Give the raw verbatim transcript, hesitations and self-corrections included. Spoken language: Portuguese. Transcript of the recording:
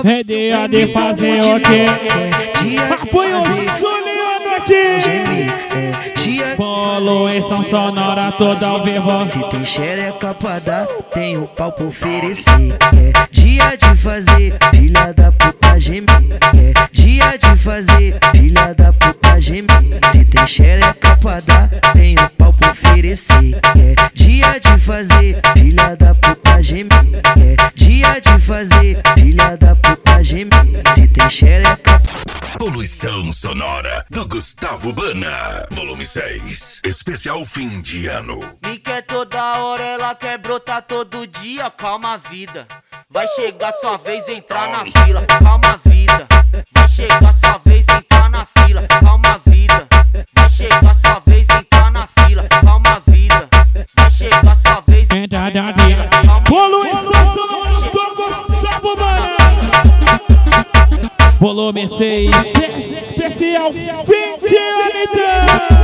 É dia de fazer o quê? Apoio Juliano aqui. Poluição sonora toda ao vivo. Se tem xereca pra dar, tem o pau pra oferecer. É dia de fazer, filha da puta gemer. É dia de fazer, filha da puta gemer. Se tem xereca pra dar, tem o pau pra oferecer. É dia de fazer, filha da puta gemer. É dia de fazer, filha da puta gemer. Se tem xereca. Poluição sonora do Gustavo Bana, volume seis, especial fim de ano. Me quer toda hora, ela quer brotar todo dia. Calma, vida, vai chegar sua vez entrar na fila. Calma, vida, vai chegar sua vez entrar na fila. Calma, vida, vai chegar sua vez entrar na fila. Calma, vida, vai chegar sua vez entrar na fila. Poluição sonora do Gustavo Bana, volume seis, especial fim de ano.